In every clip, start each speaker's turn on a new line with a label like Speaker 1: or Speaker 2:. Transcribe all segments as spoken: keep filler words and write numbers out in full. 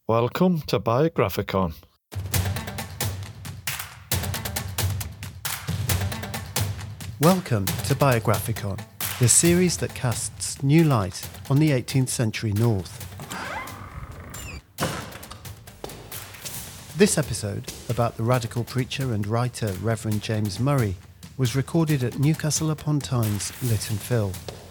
Speaker 1: Welcome to Biographicon.
Speaker 2: Welcome to Biographicon, the series that casts new light on the eighteenth century North. This episode, about the radical preacher and writer Reverend James Murray, was recorded at Newcastle upon Tyne's Lytton Fill.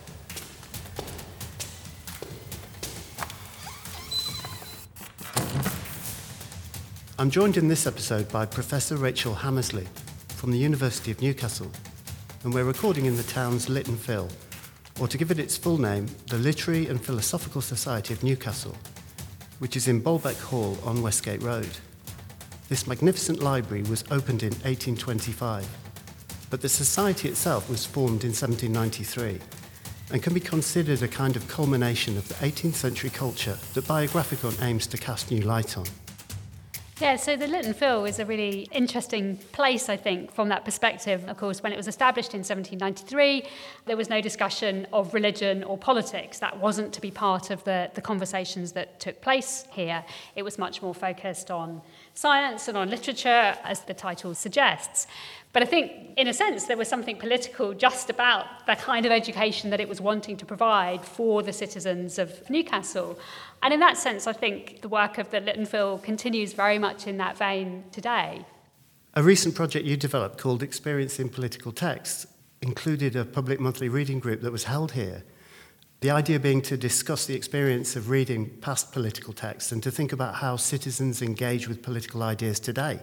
Speaker 2: I'm joined in this episode by Professor Rachel Hammersley from the University of Newcastle, and we're recording in the town's Lytton Fill, or to give it its full name, the Literary and Philosophical Society of Newcastle, which is in Bolbec Hall on Westgate Road. This magnificent library was opened in eighteen twenty-five, but the society itself was formed in seventeen ninety-three and can be considered a kind of culmination of the eighteenth century culture that Biographicon aims to cast new light on.
Speaker 3: Yeah, so the Lytton Fill is a really interesting place, I think, from that perspective. Of course, when it was established in seventeen ninety-three, there was no discussion of religion or politics. That wasn't to be part of the, the conversations that took place here. It was much more focused on science and on literature, as the title suggests. But I think, in a sense, there was something political just about the kind of education that it was wanting to provide for the citizens of Newcastle. And in that sense, I think the work of the Lytton Fill continues very much in that vein today.
Speaker 2: A recent project you developed called Experience in Political Texts included a public monthly reading group that was held here. The idea being to discuss the experience of reading past political texts and to think about how citizens engage with political ideas today.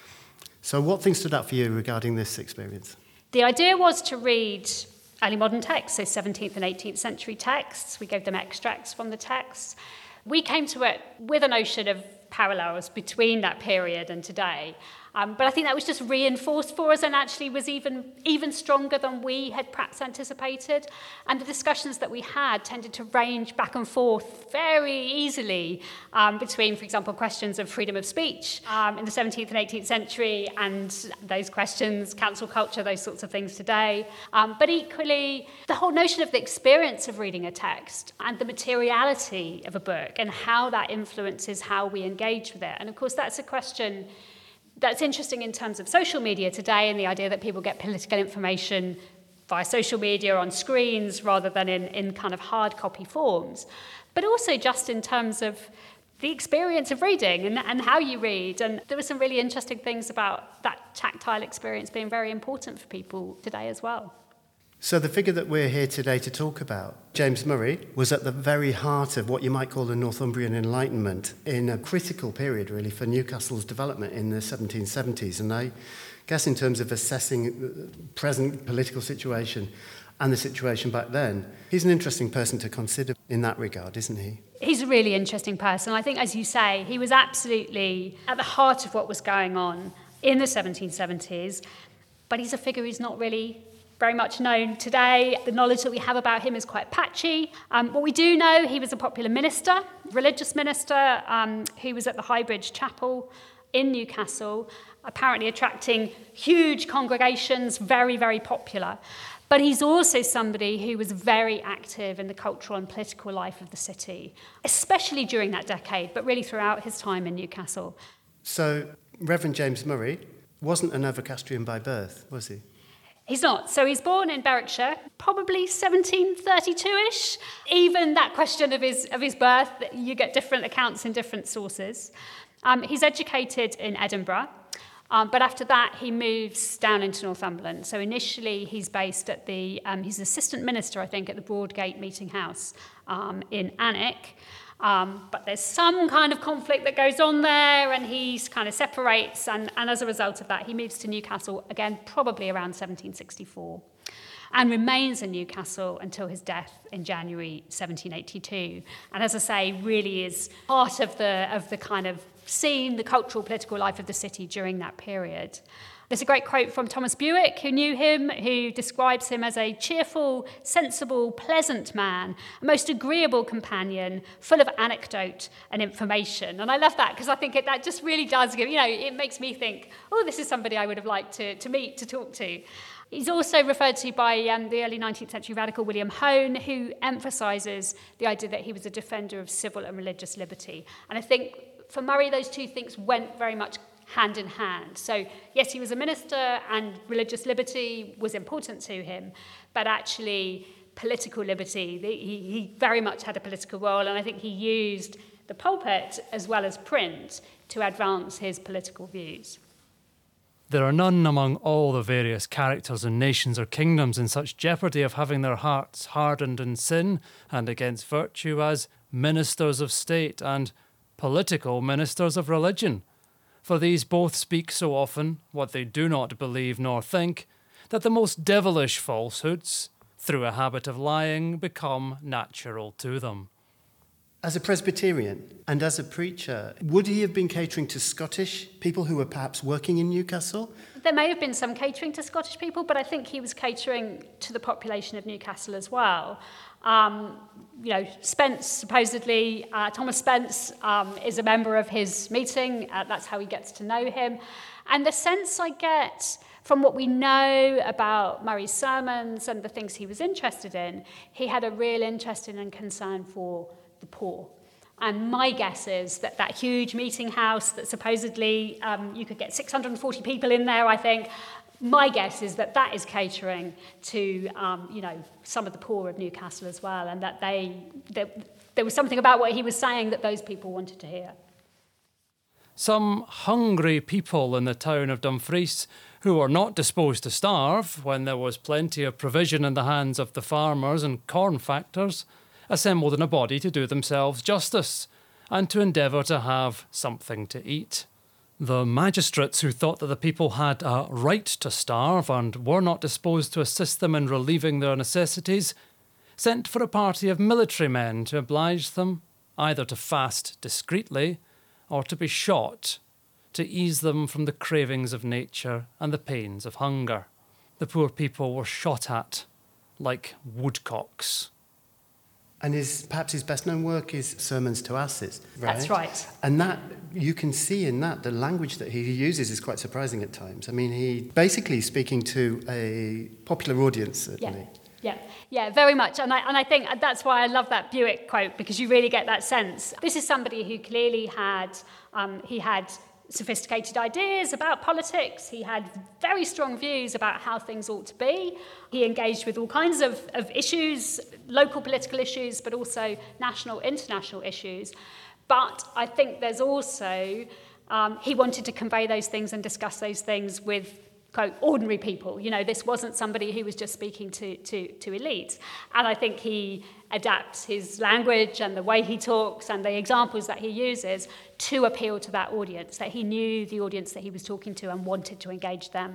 Speaker 2: So what things stood out for you regarding this experience?
Speaker 3: The idea was to read early modern texts, so seventeenth and eighteenth century texts. We gave them extracts from the texts. We came to it with a notion of parallels between that period and today. Um, but I think that was just reinforced for us and actually was even, even stronger than we had perhaps anticipated. And the discussions that we had tended to range back and forth very easily um, between, for example, questions of freedom of speech um, in the seventeenth and eighteenth century and those questions, council culture, those sorts of things today. Um, but equally, the whole notion of the experience of reading a text and the materiality of a book and how that influences how we engage with it. And of course, that's a question that's interesting in terms of social media today and the idea that people get political information via social media on screens rather than in, in kind of hard copy forms. But also just in terms of the experience of reading and, and how you read. And there were some really interesting things about that tactile experience being very important for people today as well.
Speaker 2: So the figure that we're here today to talk about, James Murray, was at the very heart of what you might call the Northumbrian Enlightenment in a critical period, really, for Newcastle's development in the seventeen seventies. And I guess in terms of assessing the present political situation and the situation back then, he's an interesting person to consider in that regard, isn't he?
Speaker 3: He's a really interesting person. I think, as you say, he was absolutely at the heart of what was going on in the seventeen seventies, but he's a figure who's not really very much known today. The knowledge that we have about him is quite patchy. Um, what we do know, he was a popular minister, religious minister, um, who was at the Highbridge Chapel in Newcastle, apparently attracting huge congregations, very, very popular. But he's also somebody who was very active in the cultural and political life of the city, especially during that decade, but really throughout his time in Newcastle.
Speaker 2: So Reverend James Murray wasn't an Novocastrian by birth, was he?
Speaker 3: He's not. So he's born in Berwickshire, probably seventeen thirty-two-ish. Even that question of his of his birth, you get different accounts in different sources. Um, he's educated in Edinburgh, um, but after that he moves down into Northumberland. So initially he's based at the, um, he's assistant minister, I think, at the Broadgate Meeting House um, in Alnwick. Um, but there's some kind of conflict that goes on there and he kind of separates and, and as a result of that he moves to Newcastle again probably around seventeen sixty-four and remains in Newcastle until his death in January seventeen eighty-two. And as I say, really is part of the, of the kind of scene, the cultural, political life of the city during that period. There's a great quote from Thomas Bewick, who knew him, who describes him as a cheerful, sensible, pleasant man, a most agreeable companion, full of anecdote and information. And I love that because I think it, that just really does give, you know, it makes me think, oh, this is somebody I would have liked to, to meet, to talk to. He's also referred to by um, the early nineteenth century radical William Hone, who emphasises the idea that he was a defender of civil and religious liberty. And I think for Murray, those two things went very much hand in hand. So, yes, he was a minister and religious liberty was important to him, but actually political liberty, the, he, he very much had a political role, and I think he used the pulpit as well as print to advance his political views.
Speaker 4: There are none among all the various characters and nations or kingdoms in such jeopardy of having their hearts hardened in sin and against virtue as ministers of state and political ministers of religion. For these both speak so often what they do not believe nor think, that the most devilish falsehoods, through a habit of lying, become natural to them.
Speaker 2: As a Presbyterian and as a preacher, would he have been catering to Scottish people who were perhaps working in Newcastle?
Speaker 3: There may have been some catering to Scottish people, but I think he was catering to the population of Newcastle as well. Um, you know, Spence, supposedly, uh, Thomas Spence um, is a member of his meeting. Uh, that's how he gets to know him. And the sense I get from what we know about Murray's sermons and the things he was interested in, he had a real interest in and concern for the poor. And my guess is that that huge meeting house that supposedly um, you could get six hundred forty people in there, I think, my guess is that that is catering to, um, you know, some of the poor of Newcastle as well, and that they, that there was something about what he was saying that those people wanted to hear.
Speaker 4: Some hungry people in the town of Dumfries, who were not disposed to starve when there was plenty of provision in the hands of the farmers and corn factors, assembled in a body to do themselves justice and to endeavour to have something to eat. The magistrates, who thought that the people had a right to starve and were not disposed to assist them in relieving their necessities, sent for a party of military men to oblige them either to fast discreetly or to be shot, to ease them from the cravings of nature and the pains of hunger. The poor people were shot at like woodcocks.
Speaker 2: And his, perhaps his best-known work is Sermons to Asses, right?
Speaker 3: That's right.
Speaker 2: And that, you can see in that, the language that he uses is quite surprising at times. I mean, he basically is speaking to a popular audience, certainly.
Speaker 3: Yeah, yeah, yeah, very much. And I, and I think that's why I love that Buick quote, because you really get that sense. This is somebody who clearly had, um, he had sophisticated ideas about politics. He had very strong views about how things ought to be. He engaged with all kinds of, of issues, local political issues, but also national, international issues. But I think there's also, um, he wanted to convey those things and discuss those things with, quote, ordinary people. You know, this wasn't somebody who was just speaking to, to, to elites. And I think he adapts his language and the way he talks and the examples that he uses to appeal to that audience, that he knew the audience that he was talking to and wanted to engage them.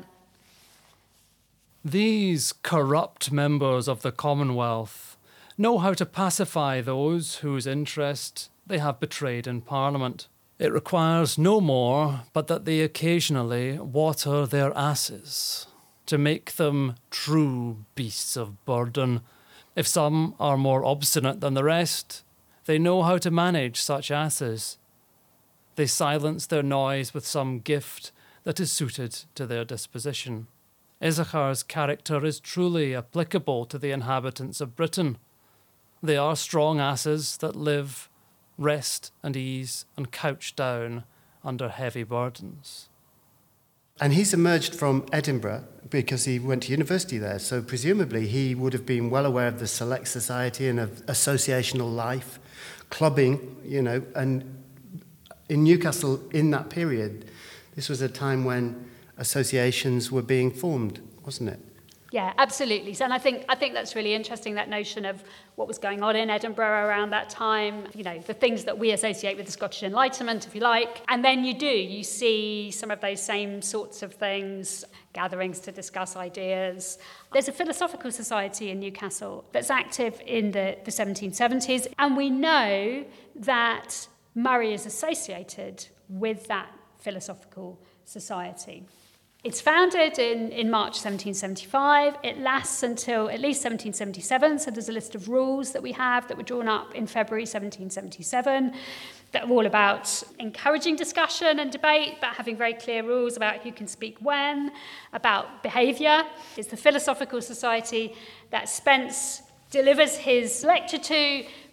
Speaker 4: These corrupt members of the Commonwealth know how to pacify those whose interest they have betrayed in Parliament. It requires no more but that they occasionally water their asses to make them true beasts of burden. If some are more obstinate than the rest, they know how to manage such asses. They silence their noise with some gift that is suited to their disposition. Issachar's character is truly applicable to the inhabitants of Britain. They are strong asses that live, rest and ease and couch down under heavy burdens.
Speaker 2: And he's emerged from Edinburgh because he went to university there, so presumably he would have been well aware of the select society and of associational life, clubbing, you know, and in Newcastle in that period, this was a time when associations were being formed, wasn't it?
Speaker 3: Yeah, absolutely. So, and I think I think that's really interesting, that notion of what was going on in Edinburgh around that time, you know, the things that we associate with the Scottish Enlightenment, if you like. And then you do, you see some of those same sorts of things, gatherings to discuss ideas. There's a philosophical society in Newcastle that's active in the, the seventeen seventies, and we know that Murray is associated with that philosophical society. It's founded in, in March seventeen seventy-five. It lasts until at least seventeen seventy-seven, so there's a list of rules that we have that were drawn up in February seventeen seventy-seven that are all about encouraging discussion and debate, but having very clear rules about who can speak when, about behaviour. It's the philosophical society that Spence delivers his lecture to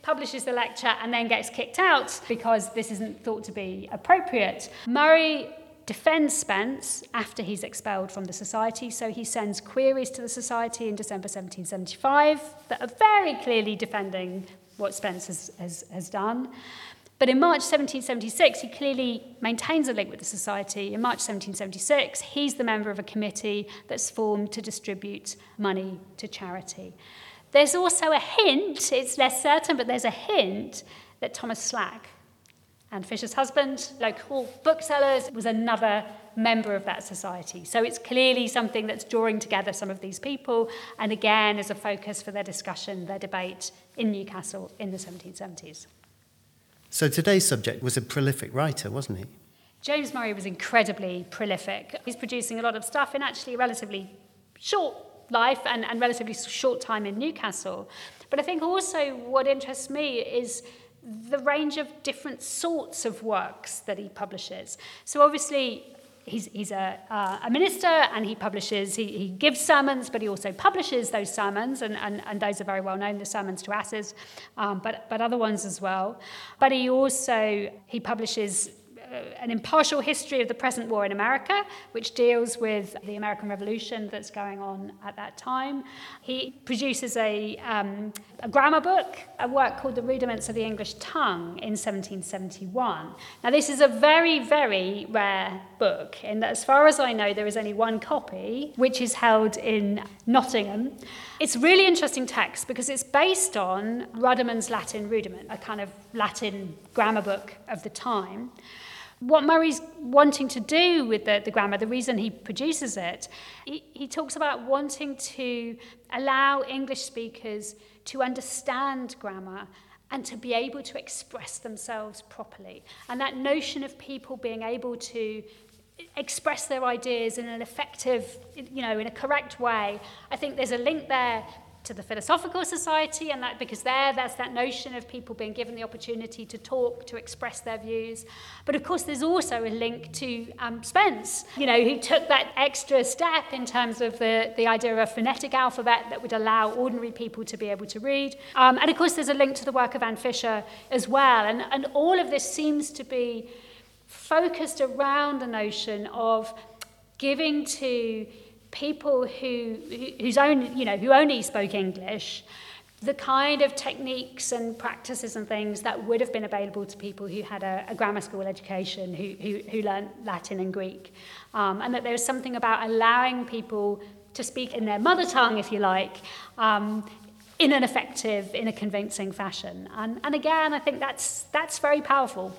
Speaker 3: publishes the lecture and then gets kicked out because this isn't thought to be appropriate. Murray defends Spence after he's expelled from the society, so he sends queries to the society in December seventeen seventy-five that are very clearly defending what Spence has, has, has done. But in March seventeen seventy-six, he clearly maintains a link with the society. In March seventeen seventy-six, he's the member of a committee that's formed to distribute money to charity. There's also a hint, it's less certain, but there's a hint that Thomas Slack, Anne Fisher's husband, local booksellers, was another member of that society. So it's clearly something that's drawing together some of these people, and again is a focus for their discussion, their debate in Newcastle in the seventeen seventies.
Speaker 2: So today's subject was a prolific writer, wasn't he?
Speaker 3: James Murray was incredibly prolific. He's producing a lot of stuff in actually a relatively short life and, and relatively short time in Newcastle. But I think also what interests me is the range of different sorts of works that he publishes. So obviously, he's, he's a, uh, a minister, and he publishes, he, he gives sermons, but he also publishes those sermons, and, and, and those are very well known, the sermons to asses, um, but, but other ones as well. But he also, he publishes an impartial history of the present war in America, which deals with the American Revolution that's going on at that time. He produces a, um, a grammar book, a work called The Rudiments of the English Tongue in seventeen seventy-one. Now, this is a very, very rare book, in that as far as I know, there is only one copy, which is held in Nottingham. It's a really interesting text because it's based on Ruddiman's Latin Rudiment, a kind of Latin grammar book of the time. What Murray's wanting to do with the, the grammar, the reason he produces it, he, he talks about wanting to allow English speakers to understand grammar and to be able to express themselves properly. And that notion of people being able to express their ideas in an effective, you know, in a correct way, I think there's a link there to the Philosophical Society, and that because there, that's that notion of people being given the opportunity to talk, to express their views. But of course, there's also a link to um, Spence, you know, who took that extra step in terms of the, the idea of a phonetic alphabet that would allow ordinary people to be able to read. Um, and of course, there's a link to the work of Anne Fisher as well. And, and all of this seems to be focused around the notion of giving to people who whose own you know who only spoke English the kind of techniques and practices and things that would have been available to people who had a, a grammar school education, who who, who learned Latin and Greek, um, and that there was something about allowing people to speak in their mother tongue, if you like, um, in an effective, in a convincing fashion. And and again, I think that's that's very powerful.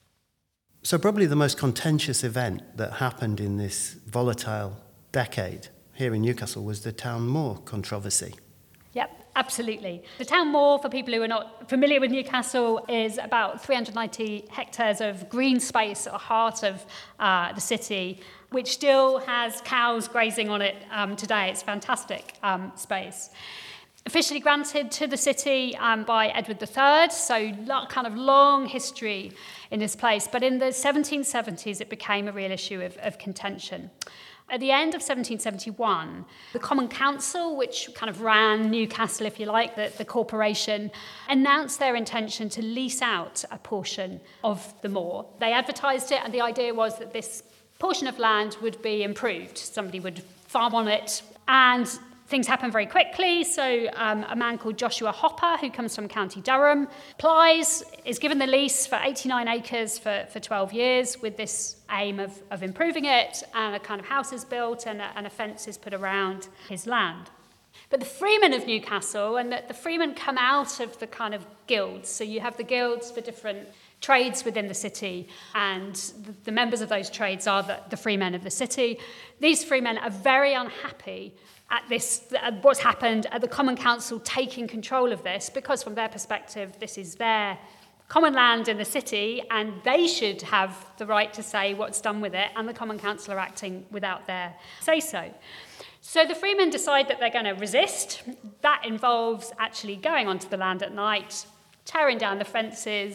Speaker 2: So probably the most contentious event that happened in this volatile decade here in Newcastle was the Town Moor controversy.
Speaker 3: Yep, absolutely. The Town Moor, for people who are not familiar with Newcastle, is about three hundred ninety hectares of green space at the heart of uh, the city, which still has cows grazing on it um, today. It's fantastic um, space. Officially granted to the city um, by Edward the Third, so lo- kind of long history in this place. But in the seventeen seventies, it became a real issue of, of contention. At the end of seventeen seventy-one, the Common Council, which kind of ran Newcastle, if you like, the, the corporation, announced their intention to lease out a portion of the moor. They advertised it, and the idea was that this portion of land would be improved. Somebody would farm on it, and things happen very quickly. So um, a man called Joshua Hopper, who comes from County Durham, applies, is given the lease for eighty-nine acres for, for twelve years with this aim of, of improving it, and a kind of house is built and a, and a fence is put around his land. But the freemen of Newcastle, and the, the freemen come out of the kind of guilds. So you have the guilds for different trades within the city, and the, the members of those trades are the, the freemen of the city. These freemen are very unhappy at this, at what's happened, at the Common Council taking control of this, because from their perspective, this is their common land in the city, and they should have the right to say what's done with it, and the Common Council are acting without their say-so. So the freemen decide that they're going to resist. That involves actually going onto the land at night, tearing down the fences,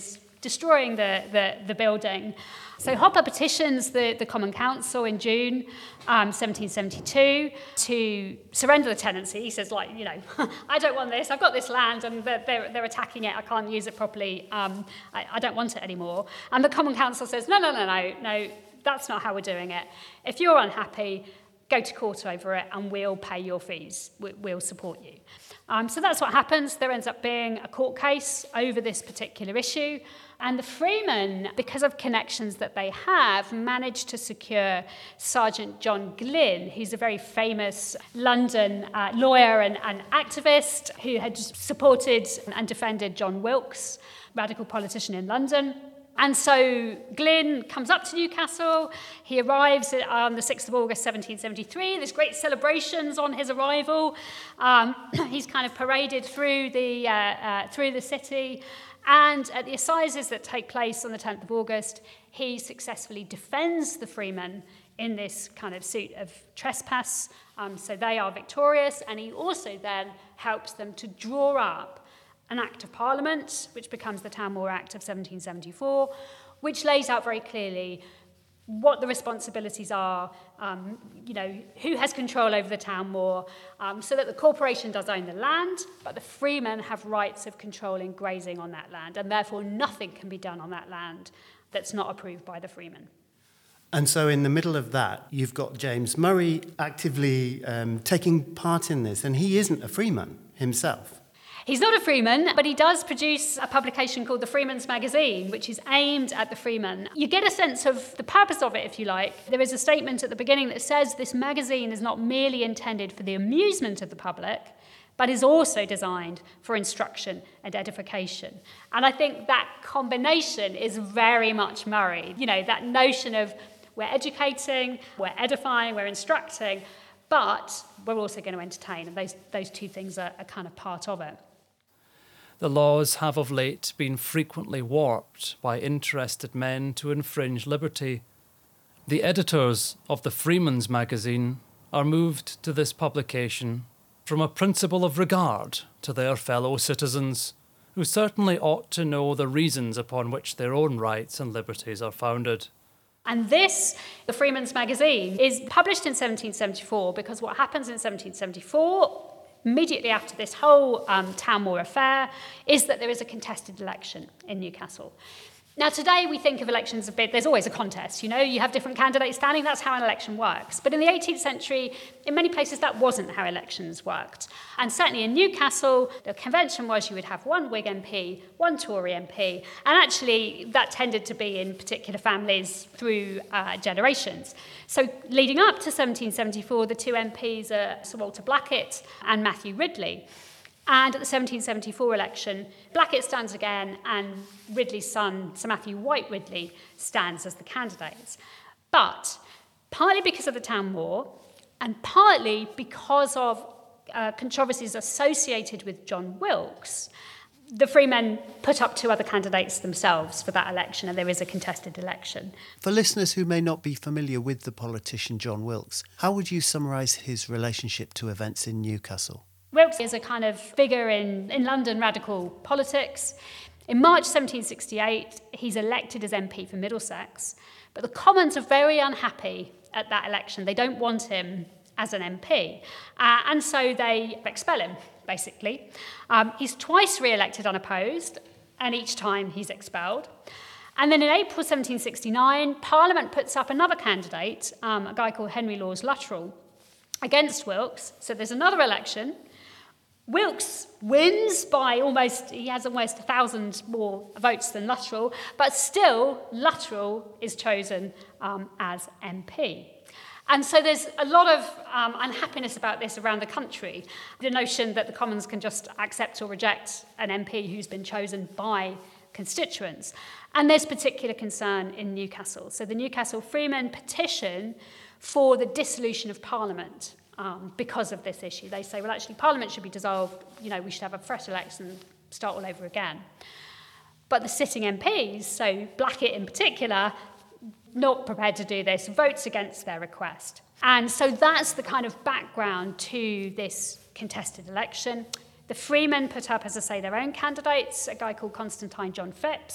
Speaker 3: destroying the, the, the building. So Hopper petitions the, the Common Council in June um, seventeen seventy-two to surrender the tenancy. He says, like, you know, I don't want this. I've got this land and they're, they're, they're attacking it. I can't use it properly. Um, I, I don't want it anymore. And the Common Council says, no, no, no, no, no, that's not how we're doing it. If you're unhappy, go to court over it and we'll pay your fees. We, we'll support you. Um, so that's what happens. There ends up being a court case over this particular issue. And the Freemen, because of connections that they have, managed to secure Sergeant John Glynn, who's a very famous London uh, lawyer and, and activist who had supported and defended John Wilkes, radical politician in London. And so Glynn comes up to Newcastle. He arrives on the sixth of August, seventeen seventy-three. There's great celebrations on his arrival. Um, he's kind of paraded through the, uh, uh, through the city. And at the assizes that take place on the tenth of August, he successfully defends the Freemen in this kind of suit of trespass. Um, so they are victorious. And he also then helps them to draw up an Act of Parliament, which becomes the Town Moor Act of seventeen seventy-four, which lays out very clearly what the responsibilities are, um, you know, who has control over the town moor, um, so that the corporation does own the land, but the freemen have rights of controlling grazing on that land, and therefore nothing can be done on that land that's not approved by the freemen.
Speaker 2: And so in the middle of that, you've got James Murray actively um, taking part in this, and he isn't a freeman himself.
Speaker 3: He's not a freeman, but he does produce a publication called the Freeman's Magazine, which is aimed at the freemen. You get a sense of the purpose of it, if you like. There is a statement at the beginning that says this magazine is not merely intended for the amusement of the public, but is also designed for instruction and edification. And I think that combination is very much Murray. You know, that notion of we're educating, we're edifying, we're instructing, but we're also going to entertain, and those, those two things are, are kind of part of it.
Speaker 4: The laws have of late been frequently warped by interested men to infringe liberty. The editors of the Freeman's Magazine are moved to this publication from a principle of regard to their fellow citizens, who certainly ought to know the reasons upon which their own rights and liberties are founded.
Speaker 3: And this, the Freeman's Magazine, is published in seventeen seventy-four because what happens in seventeen seventy-four, immediately after this whole um, Town Moor affair, is that there is a contested election in Newcastle. Now, today we think of elections a bit, there's always a contest, you know, you have different candidates standing, that's how an election works. But in the eighteenth century, in many places, that wasn't how elections worked. And certainly in Newcastle, the convention was you would have one Whig M P, one Tory M P, and actually that tended to be in particular families through uh, generations. So leading up to seventeen seventy-four, the two M Ps are Sir Walter Blackett and Matthew Ridley. And at the seventeen seventy-four election, Blackett stands again, and Ridley's son, Sir Matthew White Ridley, stands as the candidates. But partly because of the Town Moor, and partly because of uh, controversies associated with John Wilkes, the Freemen put up two other candidates themselves for that election, and there is a contested election.
Speaker 2: For listeners who may not be familiar with the politician John Wilkes, how would you summarise his relationship to events in Newcastle?
Speaker 3: Wilkes is a kind of figure in, in London radical politics. In March seventeen sixty-eight, he's elected as M P for Middlesex, but the Commons are very unhappy at that election. They don't want him as an M P, uh, and so they expel him, basically. Um, he's twice re-elected unopposed, and each time he's expelled. And then in April seventeen sixty-nine, Parliament puts up another candidate, um, a guy called Henry Lawes Luttrell, against Wilkes. So there's another election. Wilkes wins by almost, he has almost a thousand more votes than Luttrell, but still Luttrell is chosen um, as M P. And so there's a lot of um, unhappiness about this around the country. The notion that the Commons can just accept or reject an M P who's been chosen by constituents. And there's particular concern in Newcastle. So the Newcastle Freemen petition for the dissolution of Parliament um, because of this issue. They say, well, actually, Parliament should be dissolved. You know, we should have a fresh election, start all over again. But the sitting M Ps, so Blackett in particular, not prepared to do this, votes against their request. And so that's the kind of background to this contested election. The Freemen put up, as I say, their own candidates, a guy called Constantine John Phipps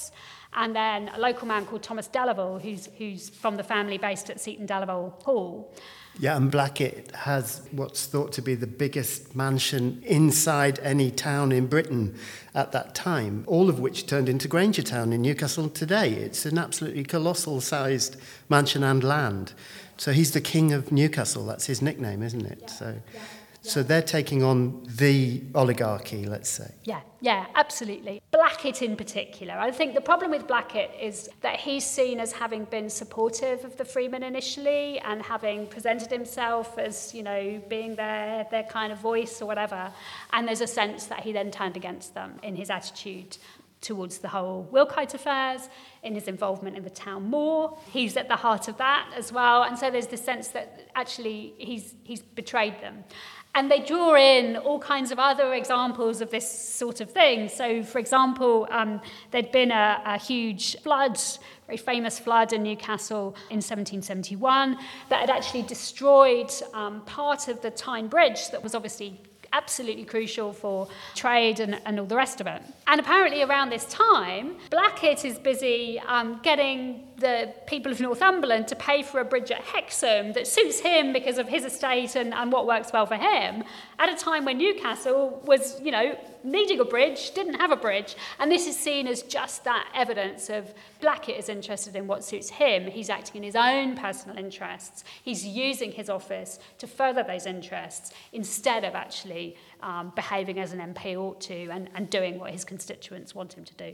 Speaker 3: and then a local man called Thomas Delaval, who's, who's from the family based at Seaton Delaval Hall.
Speaker 2: Yeah, and Blackett has what's thought to be the biggest mansion inside any town in Britain at that time, all of which turned into Grangertown in Newcastle today. It's an absolutely colossal-sized mansion and land. So he's the king of Newcastle. That's his nickname, isn't it?
Speaker 3: Yeah,
Speaker 2: so,
Speaker 3: yeah, yeah.
Speaker 2: so they're taking on the oligarchy, let's say.
Speaker 3: Yeah, yeah, absolutely. Blackett in particular. I think the problem with Blackett is that he's seen as having been supportive of the Freemen initially and having presented himself as, you know, being their, their kind of voice or whatever. And there's a sense that he then turned against them in his attitude towards the whole Wilkite affairs, in his involvement in the town more. He's at the heart of that as well. And so there's this sense that actually he's he's betrayed them. And they draw in all kinds of other examples of this sort of thing. So, for example, um, there'd been a, a huge flood, very famous flood in Newcastle in seventeen seventy-one that had actually destroyed um, part of the Tyne Bridge that was obviously absolutely crucial for trade and, and all the rest of it. And apparently around this time, Blackett is busy um, getting the people of Northumberland to pay for a bridge at Hexham that suits him because of his estate and, and what works well for him, at a time when Newcastle was, you know, needing a bridge, didn't have a bridge. And this is seen as just that evidence of Blackett is interested in what suits him. He's acting in his own personal interests. He's using his office to further those interests instead of actually um, behaving as an M P ought to and, and doing what his constituents want him to do.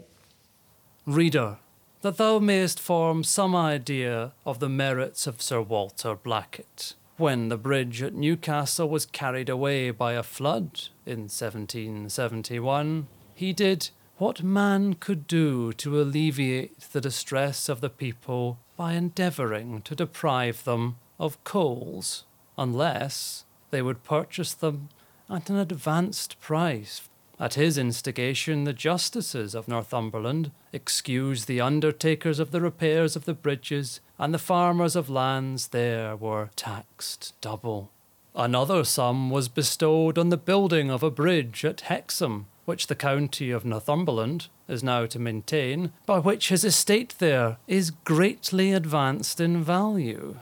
Speaker 4: Reader, that thou mayest form some idea of the merits of Sir Walter Blackett. When the bridge at Newcastle was carried away by a flood in seventeen seventy-one, he did what man could do to alleviate the distress of the people by endeavouring to deprive them of coals, unless they would purchase them at an advanced price. At his instigation, the justices of Northumberland excused the undertakers of the repairs of the bridges, and the farmers of lands there were taxed double. Another sum was bestowed on the building of a bridge at Hexham, which the county of Northumberland is now to maintain, by which his estate there is greatly advanced in value.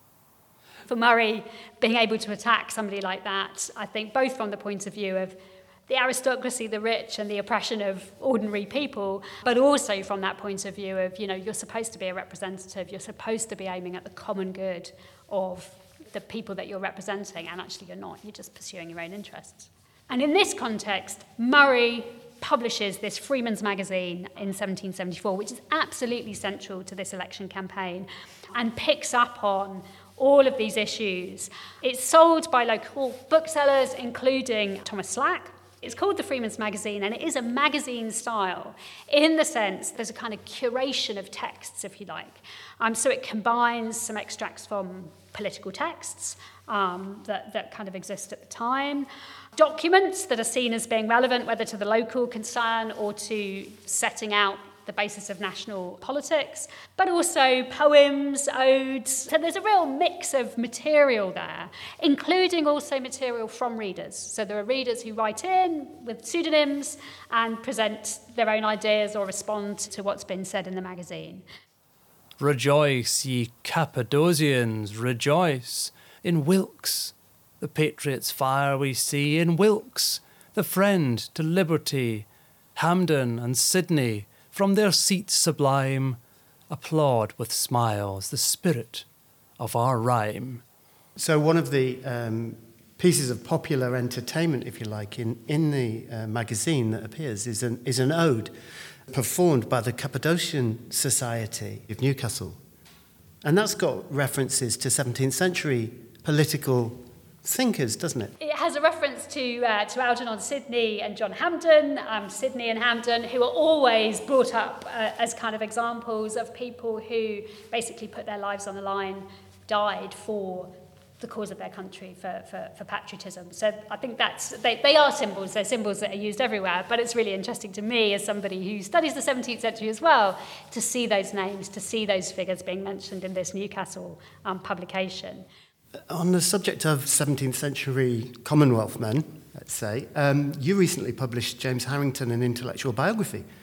Speaker 3: For Murray, being able to attack somebody like that, I think both from the point of view of the aristocracy, the rich, and the oppression of ordinary people, but also from that point of view of, you know, you're supposed to be a representative, you're supposed to be aiming at the common good of the people that you're representing, and actually you're not, you're just pursuing your own interests. And in this context, Murray publishes this Freeman's Magazine in seventeen seventy-four, which is absolutely central to this election campaign, and picks up on all of these issues. It's sold by local booksellers, including Thomas Slack. It's called the Freeman's Magazine, and it is a magazine style in the sense there's a kind of curation of texts, if you like. Um, so it combines some extracts from political texts um, that, that kind of exist at the time, documents that are seen as being relevant, whether to the local concern or to setting out the basis of national politics, but also poems, odes. So there's a real mix of material there, including also material from readers. So there are readers who write in with pseudonyms and present their own ideas or respond to what's been said in the magazine.
Speaker 4: Rejoice, ye Cappadocians, rejoice. In Wilkes, the patriot's fire we see. In Wilkes, the friend to liberty. Hampden and Sidney, from their seats sublime, applaud with smiles the spirit of our rhyme.
Speaker 2: So one of the um, pieces of popular entertainment, if you like, in, in the uh, magazine that appears is an, is an ode performed by the Cappadocian Society of Newcastle. And that's got references to seventeenth century political thinkers, doesn't it?
Speaker 3: It has a reference to uh, to Algernon Sidney and John Hampden, um, Sidney and Hampden, who are always brought up uh, as kind of examples of people who basically put their lives on the line, died for the cause of their country, for, for, for patriotism. So I think that's, they, they are symbols, they're symbols that are used everywhere, but it's really interesting to me as somebody who studies the seventeenth century as well, to see those names, to see those figures being mentioned in this Newcastle um, publication.
Speaker 2: On the subject of seventeenth century Commonwealth men, let's say, um, you recently published James Harrington, an intellectual biography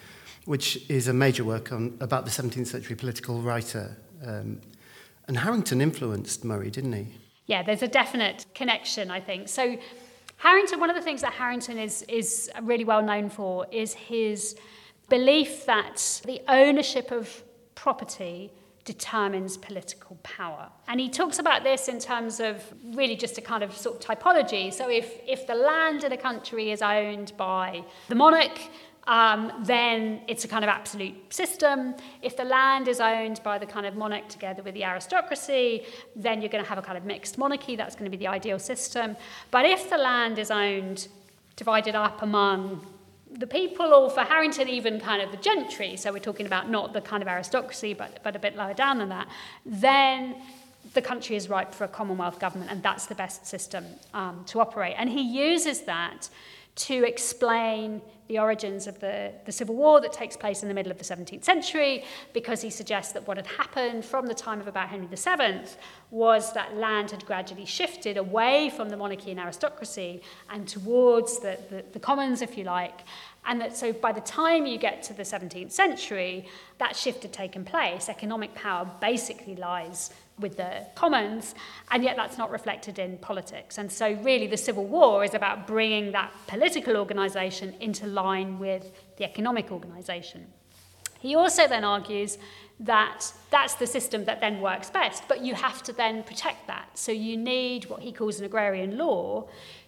Speaker 2: which is a major work on about the seventeenth century political writer. Um, and Harrington influenced Murray, didn't he?
Speaker 3: Yeah, there's a definite connection, I think. So Harrington, one of the things that Harrington is, is really well known for is his belief that the ownership of property determines political power. And he talks about this in terms of really just a kind of sort of typology. So if, if the land in a country is owned by the monarch, um, then it's a kind of absolute system. If the land is owned by the kind of monarch together with the aristocracy, then you're going to have a kind of mixed monarchy. That's going to be the ideal system. But if the land is owned, divided up among the people, or for Harrington, even kind of the gentry, so we're talking about not the kind of aristocracy, but, but a bit lower down than that, then the country is ripe for a Commonwealth government, and that's the best system um, to operate. And he uses that to explain the origins of the, the Civil War that takes place in the middle of the seventeenth century, because he suggests that what had happened from the time of about Henry the Seventh was that land had gradually shifted away from the monarchy and aristocracy and towards the, the, the commons, if you like, and that so by the time you get to the seventeenth century, that shift had taken place. Economic power basically lies with the commons, and yet that's not reflected in politics. And so really the Civil War is about bringing that political organisation into line with the economic organisation. He also then argues that that's the system that then works best, but you have to then protect that. So you need what he calls an agrarian law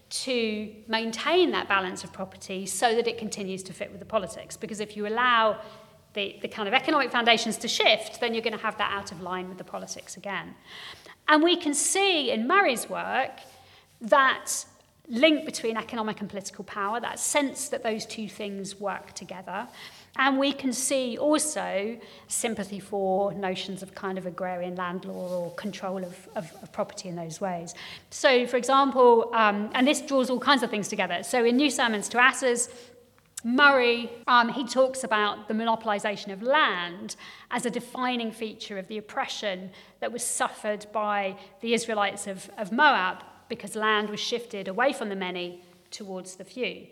Speaker 3: to maintain that balance of property so that it continues to fit with the politics. Because if you allow the, the kind of economic foundations to shift, then you're going to have that out of line with the politics again. And we can see in Murray's work that link between economic and political power, that sense that those two things work together. And we can see also sympathy for notions of kind of agrarian land law or control of, of, of property in those ways. So, for example, um, and this draws all kinds of things together. So in New Sermons to Asses, Murray, um, he talks about the monopolisation of land as a defining feature of the oppression that was suffered by the Israelites of, of Moab, because land was shifted away from the many towards the few.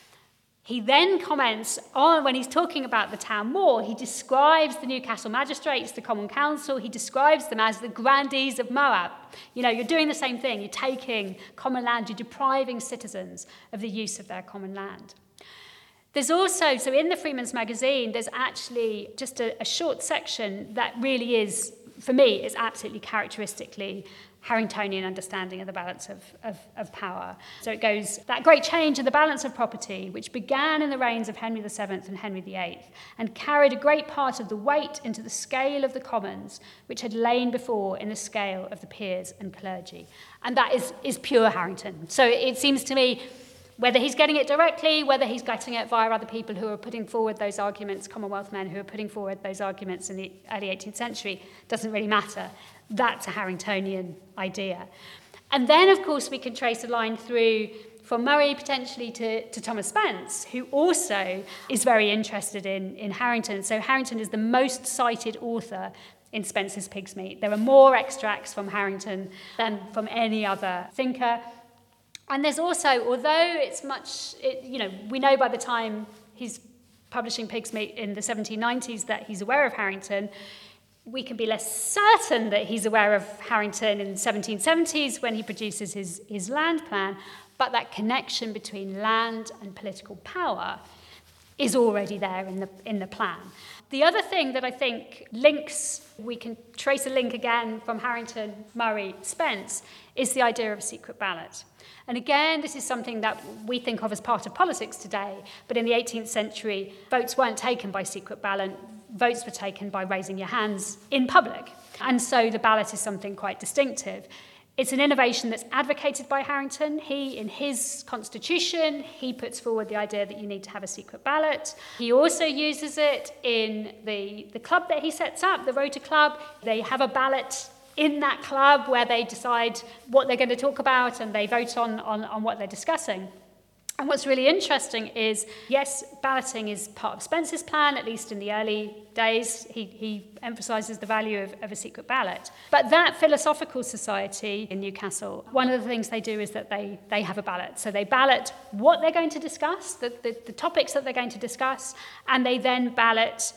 Speaker 3: He then comments on, when he's talking about the town war, he describes the Newcastle magistrates, the Common Council, he describes them as the grandees of Moab. You know, you're doing the same thing. You're taking common land, you're depriving citizens of the use of their common land. There's also, so in the Freeman's Magazine, there's actually just a, a short section that really is, for me, is absolutely characteristically Harringtonian understanding of the balance of, of, of power. So it goes, that great change in the balance of property, which began in the reigns of Henry the Seventh and Henry the Eighth, and carried a great part of the weight into the scale of the commons, which had lain before in the scale of the peers and clergy. And that is, is pure Harrington. So it seems to me, whether he's getting it directly, whether he's getting it via other people who are putting forward those arguments, Commonwealth men who are putting forward those arguments in the early eighteenth century, doesn't really matter. That's a Harringtonian idea. And then, of course, we can trace a line through from Murray potentially to, to Thomas Spence, who also is very interested in, in Harrington. So Harrington is the most cited author in Spence's Pig's Meat. There are more extracts from Harrington than from any other thinker. And there's also, although it's much, it, you know, we know by the time he's publishing Pig's Meat in the seventeen nineties that he's aware of Harrington, we can be less certain that he's aware of Harrington in the seventeen seventies when he produces his, his land plan, but that connection between land and political power is already there in the, in the plan. The other thing that I think links, we can trace a link again from Harrington, Murray, Spence, is the idea of a secret ballot. And again, this is something that we think of as part of politics today, but in the eighteenth century, votes weren't taken by secret ballot, votes were taken by raising your hands in public. And so the ballot is something quite distinctive. It's an innovation that's advocated by Harrington. He, in his constitution, he puts forward the idea that you need to have a secret ballot. He also uses it in the, the club that he sets up, the Rota Club. They have a ballot in that club where they decide what they're going to talk about and they vote on, on, on what they're discussing. And what's really interesting is, yes, balloting is part of Spence's plan, at least in the early days. He, he emphasises the value of, of a secret ballot. But that philosophical society in Newcastle, one of the things they do is that they, they have a ballot. So they ballot what they're going to discuss, the, the, the topics that they're going to discuss, and they then ballot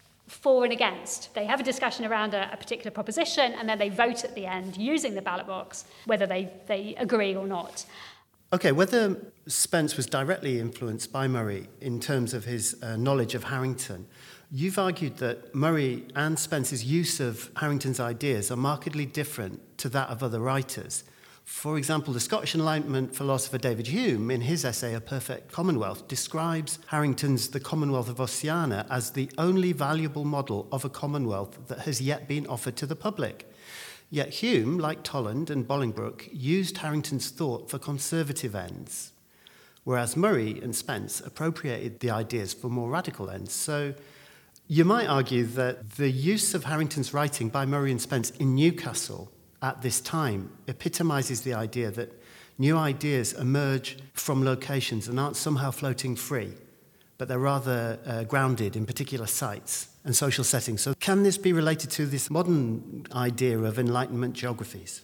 Speaker 3: for and against. They have a discussion around a, a particular proposition, and then they vote at the end using the ballot box, whether they, they agree or not.
Speaker 2: Okay, whether Spence was directly influenced by Murray in terms of his uh, knowledge of Harrington, you've argued that Murray and Spence's use of Harrington's ideas are markedly different to that of other writers. For example, the Scottish Enlightenment philosopher David Hume, in his essay A Perfect Commonwealth, describes Harrington's The Commonwealth of Ossiana as the only valuable model of a commonwealth that has yet been offered to the public. Yet Hume, like Toland and Bolingbroke, used Harrington's thought for conservative ends, whereas Murray and Spence appropriated the ideas for more radical ends. So you might argue that the use of Harrington's writing by Murray and Spence in Newcastle at this time epitomises the idea that new ideas emerge from locations and aren't somehow floating free, but they're rather uh, grounded in particular sites and social settings. So can this be related to this modern idea of Enlightenment geographies?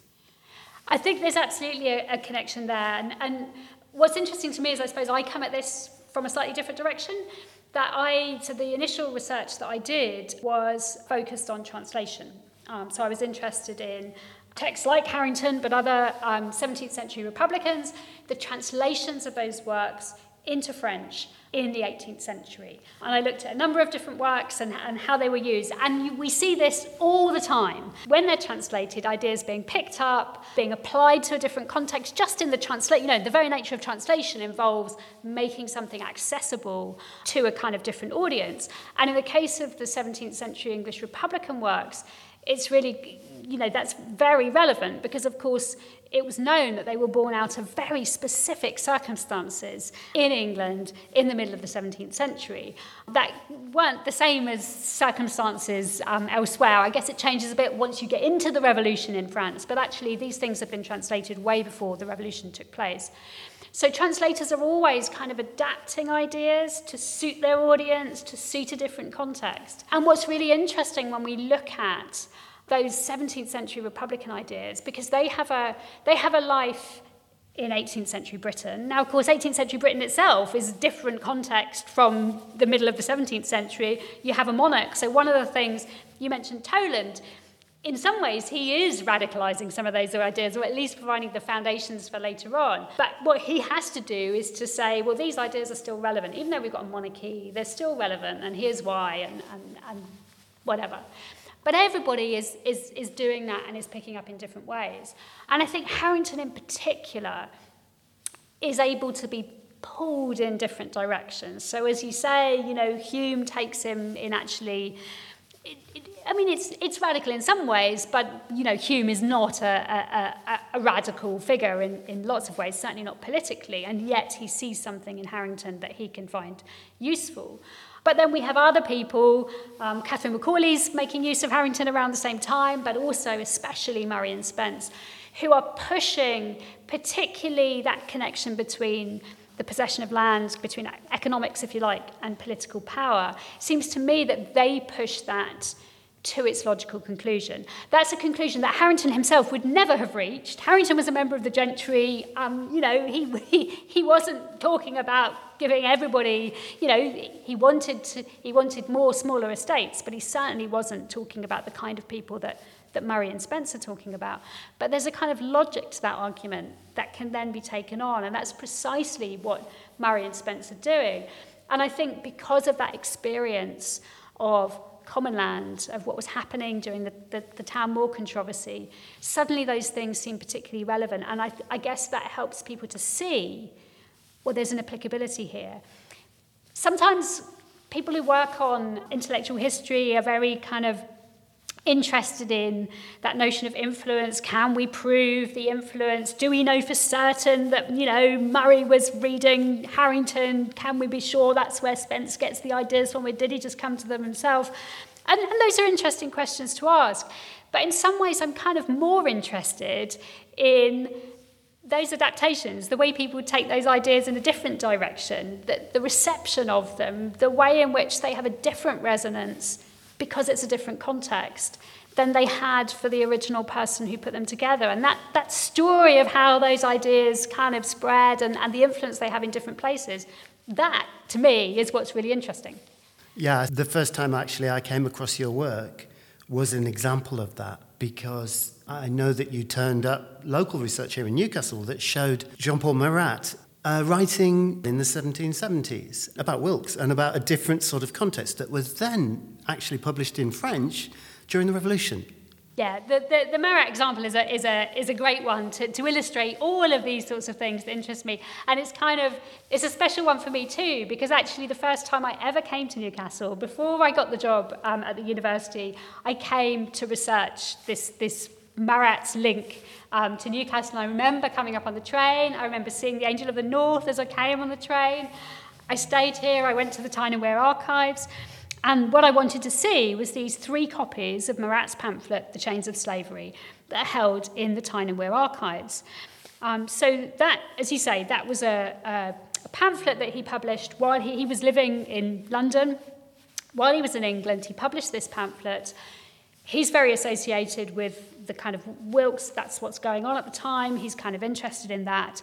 Speaker 3: I think there's absolutely a, a connection there. And, and what's interesting to me is, I suppose, I come at this from a slightly different direction. That I, so the initial research that I did was focused on translation. Um, so I was interested in texts like Harrington, but other um, seventeenth century Republicans, the translations of those works into French in the eighteenth century. And I looked at a number of different works and, and how they were used. And you, we see this all the time. When they're translated, ideas being picked up, being applied to a different context, just in the translation. You know, the very nature of translation involves making something accessible to a kind of different audience. And in the case of the seventeenth century English Republican works, it's really, you know, that's very relevant because, of course, it was known that they were born out of very specific circumstances in England in the middle of the seventeenth century that weren't the same as circumstances um, elsewhere. I guess it changes a bit once you get into the revolution in France, but actually these things have been translated way before the revolution took place. So translators are always kind of adapting ideas to suit their audience, to suit a different context. And what's really interesting when we look at those seventeenth century Republican ideas, because they have a they have a life in eighteenth century Britain. Now, of course, eighteenth century Britain itself is a different context from the middle of the seventeenth century. You have a monarch. So one of the things, you mentioned Toland, in some ways he is radicalising some of those ideas, or at least providing the foundations for later on. But what he has to do is to say, well, these ideas are still relevant. Even though we've got a monarchy, they're still relevant, and here's why, and, and, and whatever. But everybody is, is, is doing that and is picking up in different ways. And I think Harrington in particular is able to be pulled in different directions. So as you say, you know, Hume takes him in actually... It, it, I mean, it's it's radical in some ways, but, you know, Hume is not a, a, a radical figure in, in lots of ways, certainly not politically, and yet he sees something in Harrington that he can find useful. But then we have other people, um, Catherine Macaulay's making use of Harrington around the same time, but also especially Murray and Spence, who are pushing particularly that connection between the possession of land, between economics, if you like, and political power. It seems to me that they push that to its logical conclusion. That's a conclusion that Harrington himself would never have reached. Harrington was a member of the gentry. Um, you know, he, he he wasn't talking about giving everybody, you know, he wanted to, he wanted more smaller estates, but he certainly wasn't talking about the kind of people that, that Murray and Spence are talking about. But there's a kind of logic to that argument that can then be taken on, and that's precisely what Murray and Spence are doing. And I think because of that experience of common land, of what was happening during the, the, the Town Moor controversy, suddenly those things seem particularly relevant. And I, I guess that helps people to see, well, there's an applicability here. Sometimes people who work on intellectual history are very kind of interested in that notion of influence. Can we prove the influence? Do we know for certain that, you know, Murray was reading Harrington? Can we be sure that's where Spence gets the ideas from? Or did he just come to them himself? And, and those are interesting questions to ask. But in some ways, I'm kind of more interested in those adaptations, the way people take those ideas in a different direction, the, the reception of them, the way in which they have a different resonance because it's a different context than they had for the original person who put them together. And that, that story of how those ideas kind of spread and, and the influence they have in different places, that, to me, is what's really interesting.
Speaker 2: Yeah, the first time actually I came across your work was an example of that, because I know that you turned up local research here in Newcastle that showed Jean-Paul Marat uh, writing in the seventeen seventies about Wilkes and about a different sort of context that was then actually published in French during the Revolution.
Speaker 3: Yeah, the, the, the Marat example is a, is a, is a great one to, to illustrate all of these sorts of things that interest me. And it's kind of, it's a special one for me too, because actually the first time I ever came to Newcastle, before I got the job um, at the university, I came to research this, this Marat's link um, to Newcastle. I remember coming up on the train, I remember seeing the Angel of the North as I came on the train. I stayed here, I went to the Tyne and Wear archives. And what I wanted to see was these three copies of Marat's pamphlet, The Chains of Slavery, that are held in the Tyne and Wear archives. Um, so that, as you say, that was a, a, a pamphlet that he published while he, he was living in London. While he was in England, he published this pamphlet. He's very associated with the kind of Wilkes, that's what's going on at the time. He's kind of interested in that.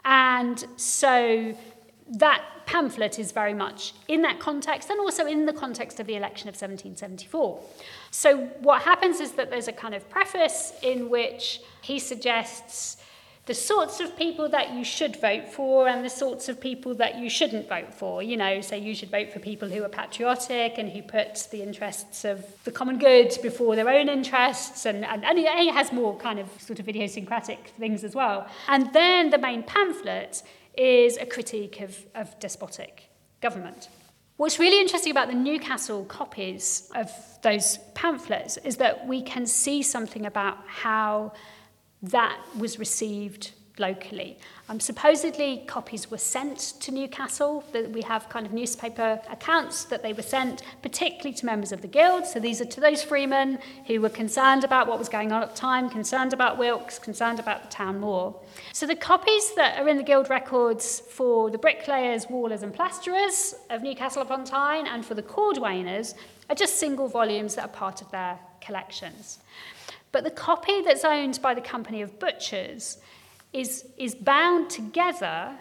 Speaker 3: And so that pamphlet is very much in that context and also in the context of the election of seventeen seventy-four. So what happens is that there's a kind of preface in which he suggests the sorts of people that you should vote for and the sorts of people that you shouldn't vote for. You know, so you should vote for people who are patriotic and who put the interests of the common good before their own interests, and, and, and he has more kind of sort of idiosyncratic things as well. And then the main pamphlet is a critique of, of despotic government. What's really interesting about the Newcastle copies of those pamphlets is that we can see something about how that was received locally. Um, supposedly, copies were sent to Newcastle. That we have kind of newspaper accounts that they were sent, particularly to members of the Guild. So these are to those freemen who were concerned about what was going on at the time, concerned about Wilkes, concerned about the town moor. So the copies that are in the Guild records for the bricklayers, wallers and plasterers of Newcastle upon Tyne and for the cordwainers are just single volumes that are part of their collections. But the copy that's owned by the Company of Butchers is, is bound together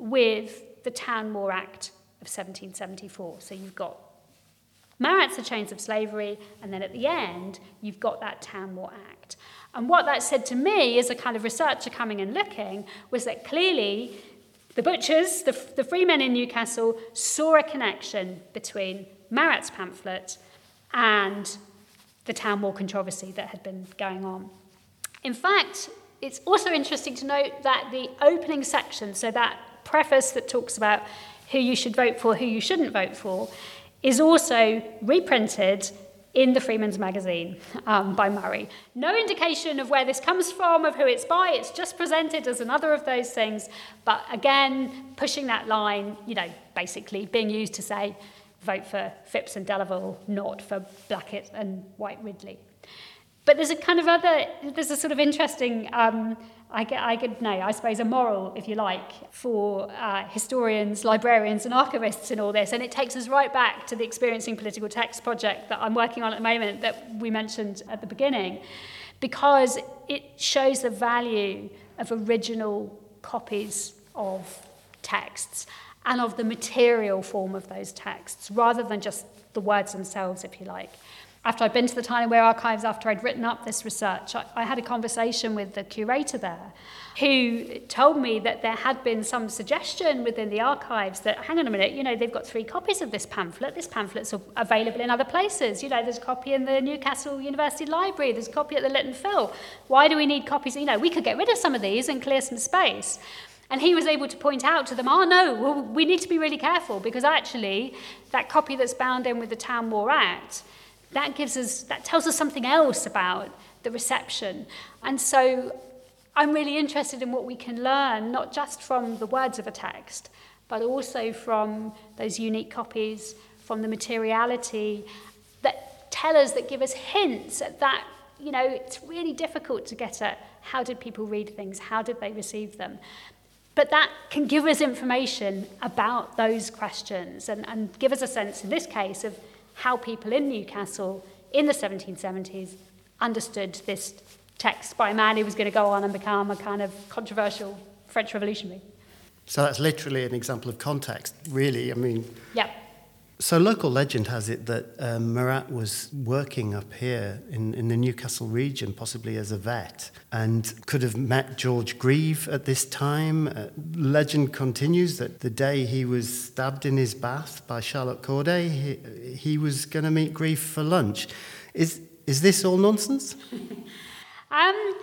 Speaker 3: with the Town Moor Act of seventeen seventy-four. So you've got Marat's The Chains of Slavery, and then at the end, you've got that Town Moor Act. And what that said to me as a kind of researcher coming and looking was that clearly the butchers, the, the freemen in Newcastle, saw a connection between Marat's pamphlet and the Town Moor controversy that had been going on. In fact, it's also interesting to note that the opening section, so that preface that talks about who you should vote for, who you shouldn't vote for, is also reprinted in the Freeman's Magazine um, by Murray. No indication of where this comes from, of who it's by. It's just presented as another of those things. But again, pushing that line, you know, basically being used to say, vote for Phipps and Delaval, not for Blackett and White Ridley. But there's a kind of other, there's a sort of interesting, um, I, I could know, I suppose, a moral, if you like, for uh, historians, librarians and archivists in all this. And it takes us right back to the Experiencing Political Text project that I'm working on at the moment that we mentioned at the beginning, because it shows the value of original copies of texts and of the material form of those texts, rather than just the words themselves, if you like. After I'd been to the Tyne and Wear archives, after I'd written up this research, I, I had a conversation with the curator there who told me that there had been some suggestion within the archives that, hang on a minute, you know, they've got three copies of this pamphlet. This pamphlet's available in other places. You know, there's a copy in the Newcastle University Library. There's a copy at the Lytton Phil. Why do we need copies? You know, we could get rid of some of these and clear some space. And he was able to point out to them, oh, no, well, we need to be really careful because actually that copy that's bound in with the Town Moor Act, that gives us, that tells us something else about the reception. And so I'm really interested in what we can learn, not just from the words of a text, but also from those unique copies, from the materiality that tell us, that give us hints at that you know, it's really difficult to get at how did people read things, how did they receive them. But that can give us information about those questions and, and give us a sense, in this case, of how people in Newcastle in the seventeen seventies understood this text by a man who was going to go on and become a kind of controversial French revolutionary.
Speaker 2: So that's literally an example of context, really. I mean,
Speaker 3: yeah.
Speaker 2: So local legend has it that um, Marat was working up here in, in the Newcastle region, possibly as a vet, and could have met George Grieve at this time. Uh, legend continues that the day he was stabbed in his bath by Charlotte Corday, he, he was going to meet Grieve for lunch. Is is this all nonsense?
Speaker 3: um,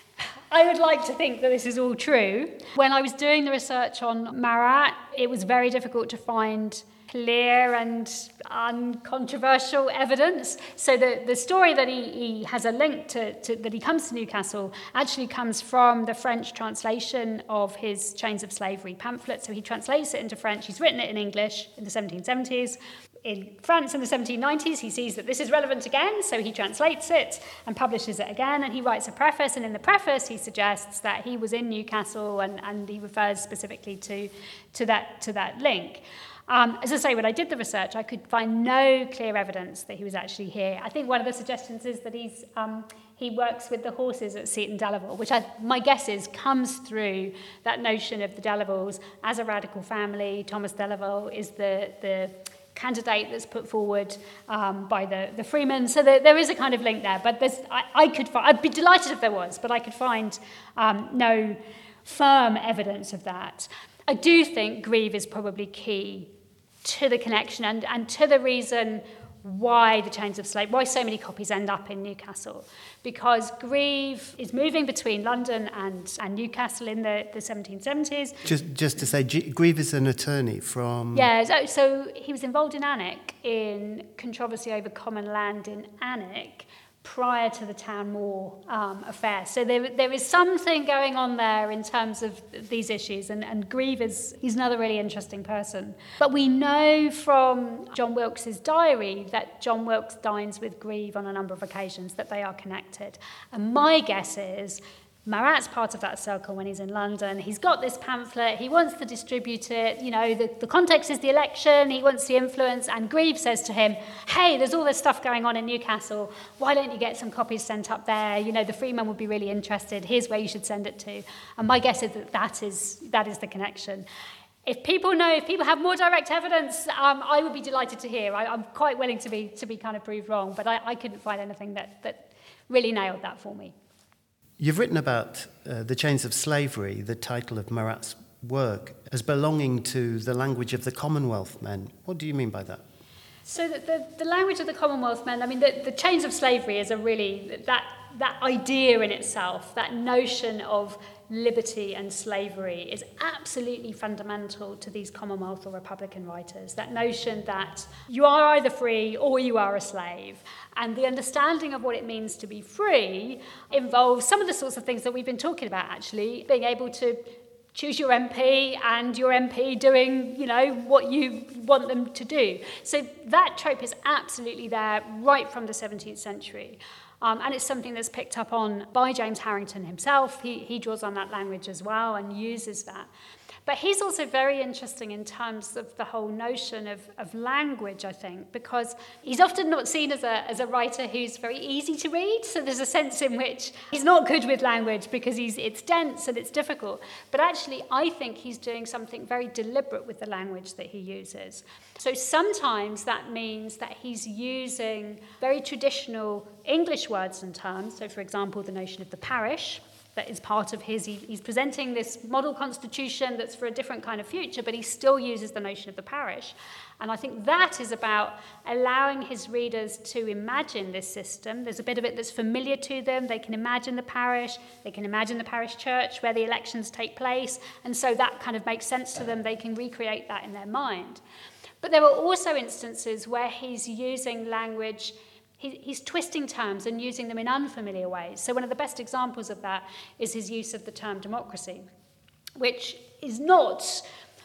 Speaker 3: I would like to think that this is all true. When I was doing the research on Marat, it was very difficult to find clear and uncontroversial evidence. So the, the story that he, he has a link to, to, that he comes to Newcastle, actually comes from the French translation of his Chains of Slavery pamphlet. So he translates it into French. He's written it in English in the seventeen seventies. In France in the seventeen nineties, he sees that this is relevant again, so he translates it and publishes it again, and he writes a preface, and in the preface he suggests that he was in Newcastle, and, and he refers specifically to, to, that, to that link. Um, as I say, when I did the research, I could find no clear evidence that he was actually here. I think one of the suggestions is that he's um, he works with the horses at Seaton Delaval, which I, my guess is comes through that notion of the Delavals as a radical family. Thomas Delaval is the, the candidate that's put forward um, by the, the Freemen. So there, there is a kind of link there. But there's, I, I could find, I'd be delighted if there was, but I could find um, no firm evidence of that. I do think Grieve is probably key to the connection and, and to the reason why the Chains of Slavery, why so many copies end up in Newcastle. Because Grieve is moving between London and, and Newcastle in the, the seventeen seventies.
Speaker 2: Just just to say, G- Grieve is an attorney from...
Speaker 3: Yeah, so, so he was involved in Alnwick, in controversy over common land in Alnwick, prior to the Town Moor um, affair. So there, there is something going on there in terms of these issues, and, and Grieve is he's another really interesting person. But we know from John Wilkes's diary that John Wilkes dines with Grieve on a number of occasions, that they are connected. And my guess is Marat's part of that circle when he's in London. He's got this pamphlet, he wants to distribute it, you know, the, the context is the election, he wants the influence, and Grieve says to him, hey, there's all this stuff going on in Newcastle, why don't you get some copies sent up there? You know, the Freemen would be really interested, here's where you should send it to. And my guess is that that is, that is the connection. If people know, if people have more direct evidence, um, I would be delighted to hear. I, I'm quite willing to be to be kind of proved wrong, but I, I couldn't find anything that, that really nailed that for me.
Speaker 2: You've written about uh, the Chains of Slavery, the title of Marat's work, as belonging to the language of the Commonwealth men. What do you mean by that?
Speaker 3: So the, the, the language of the Commonwealth men, I mean, the, the Chains of Slavery is a really, that, that idea in itself, that notion of liberty and slavery is absolutely fundamental to these Commonwealth or Republican writers. That notion that you are either free or you are a slave. And the understanding of what it means to be free involves some of the sorts of things that we've been talking about, actually, being able to choose your M P and your M P doing, you know, what you want them to do. So that trope is absolutely there right from the seventeenth century. Um, and it's something that's picked up on by James Harrington himself. He, he draws on that language as well and uses that. But he's also very interesting in terms of the whole notion of, of language, I think, because he's often not seen as a, as a writer who's very easy to read. So there's a sense in which he's not good with language because he's, it's dense and it's difficult. But actually, I think he's doing something very deliberate with the language that he uses. So sometimes that means that he's using very traditional English words and terms. So, for example, the notion of the parish, that is part of his, he, he's presenting this model constitution that's for a different kind of future, but he still uses the notion of the parish. And I think that is about allowing his readers to imagine this system. There's a bit of it that's familiar to them. They can imagine the parish, they can imagine the parish church where the elections take place, and so that kind of makes sense to them. They can recreate that in their mind. But there are also instances where he's using language, he's twisting terms and using them in unfamiliar ways. So one of the best examples of that is his use of the term democracy, which is not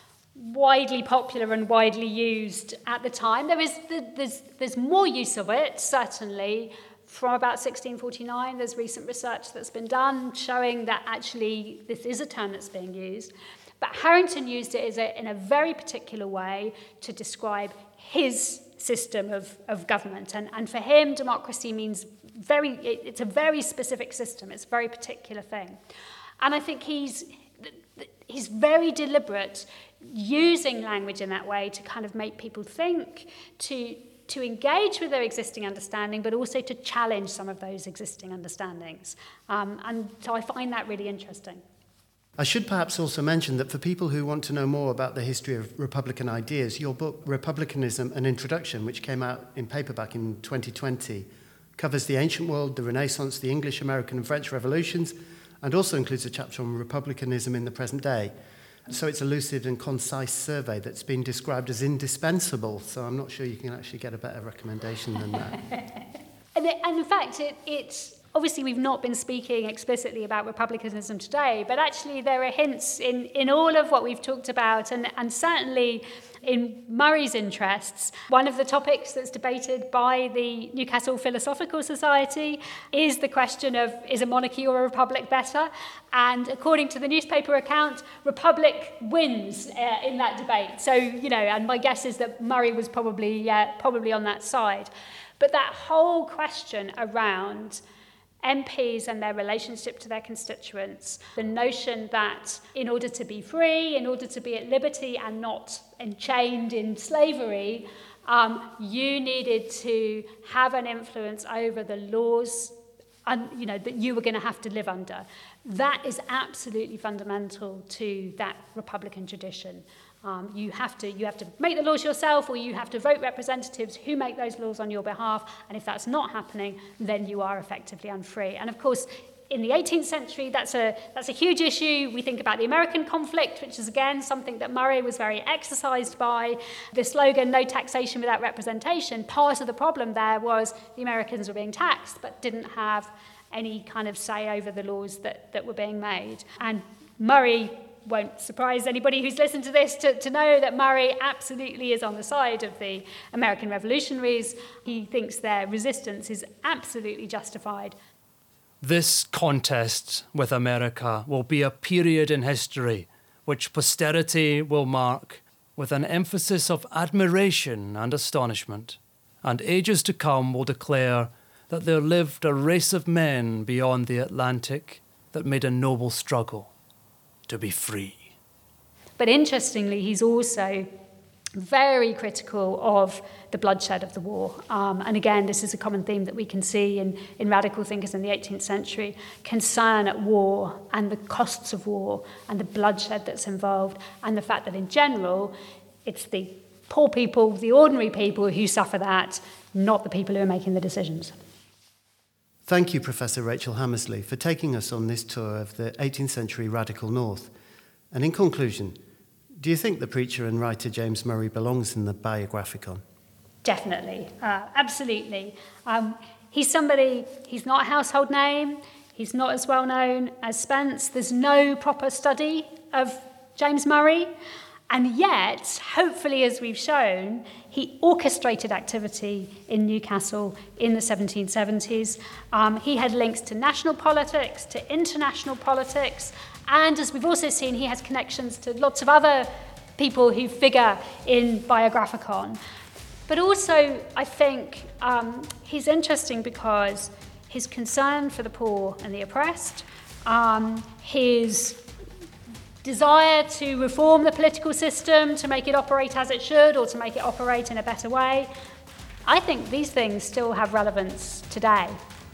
Speaker 3: widely popular and widely used at the time. There is there's there's more use of it, certainly, from about sixteen forty-nine. There's recent research that's been done showing that actually this is a term that's being used. But Harrington used it as a, in a very particular way to describe his system of, of government. And, and for him, democracy means very, it, it's a very specific system. It's a very particular thing. And I think he's, he's very deliberate using language in that way to kind of make people think, to, to engage with their existing understanding, but also to challenge some of those existing understandings. Um, and so I find that really interesting.
Speaker 2: I should perhaps also mention that for people who want to know more about the history of Republican ideas, your book, Republicanism, An Introduction, which came out in paperback in twenty twenty, covers the ancient world, the Renaissance, the English, American and French revolutions, and also includes a chapter on republicanism in the present day. So it's a lucid and concise survey that's been described as indispensable, so I'm not sure you can actually get a better recommendation than that.
Speaker 3: and, it, and in fact, it, it's... Obviously, we've not been speaking explicitly about republicanism today, but actually there are hints in, in all of what we've talked about, and, and certainly in Murray's interests. One of the topics that's debated by the Newcastle Philosophical Society is the question of, is a monarchy or a republic better? And according to the newspaper account, republic wins uh, in that debate. So, you know, and my guess is that Murray was probably, uh, probably on that side. But that whole question around M Ps and their relationship to their constituents, the notion that in order to be free, in order to be at liberty and not enchained in slavery, um, you needed to have an influence over the laws un, you know, that you were going to have to live under. That is absolutely fundamental to that Republican tradition. Um, you have to you have to make the laws yourself, or you have to vote representatives who make those laws on your behalf. And if that's not happening, then you are effectively unfree. And of course, in the eighteenth century, that's a that's a huge issue. We think about the American conflict, which is again something that Murray was very exercised by. The slogan "No taxation without representation." Part of the problem there was the Americans were being taxed, but didn't have any kind of say over the laws that that were being made. And Murray won't surprise anybody who's listened to this to, to know that Murray absolutely is on the side of the American revolutionaries. He thinks their resistance is absolutely justified.
Speaker 4: This contest with America will be a period in history which posterity will mark with an emphasis of admiration and astonishment, and ages to come will declare that there lived a race of men beyond the Atlantic that made a noble struggle to be free.
Speaker 3: But interestingly, he's also very critical of the bloodshed of the war. Um, and again, this is a common theme that we can see in, in radical thinkers in the eighteenth century, concern at war and the costs of war and the bloodshed that's involved, and the fact that in general, it's the poor people, the ordinary people who suffer that, not the people who are making the decisions.
Speaker 2: Thank you, Professor Rachel Hammersley, for taking us on this tour of the eighteenth century radical North. And in conclusion, do you think the preacher and writer James Murray belongs in the Biographicon?
Speaker 3: Definitely, uh, absolutely. Um, he's somebody, he's not a household name, he's not as well known as Spence. There's no proper study of James Murray. And yet, hopefully, as we've shown, he orchestrated activity in Newcastle in the seventeen seventies. Um, he had links to national politics, to international politics, and as we've also seen, he has connections to lots of other people who figure in Biographicon. But also, I think um, he's interesting because his concern for the poor and the oppressed, um, his desire to reform the political system, to make it operate as it should, or to make it operate in a better way, I think these things still have relevance today.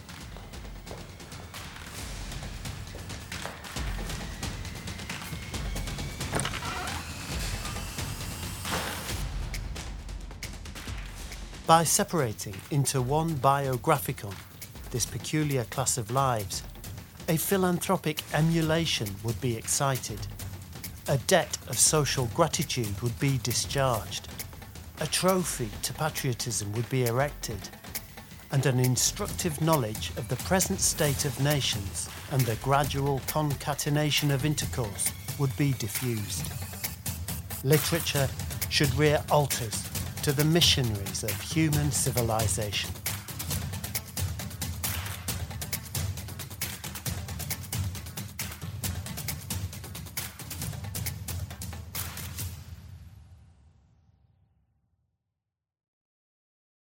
Speaker 2: By separating into one Biographicon this peculiar class of lives, a philanthropic emulation would be excited. A debt of social gratitude would be discharged. A trophy to patriotism would be erected. And an instructive knowledge of the present state of nations and the gradual concatenation of intercourse would be diffused. Literature should rear altars to the missionaries of human civilization.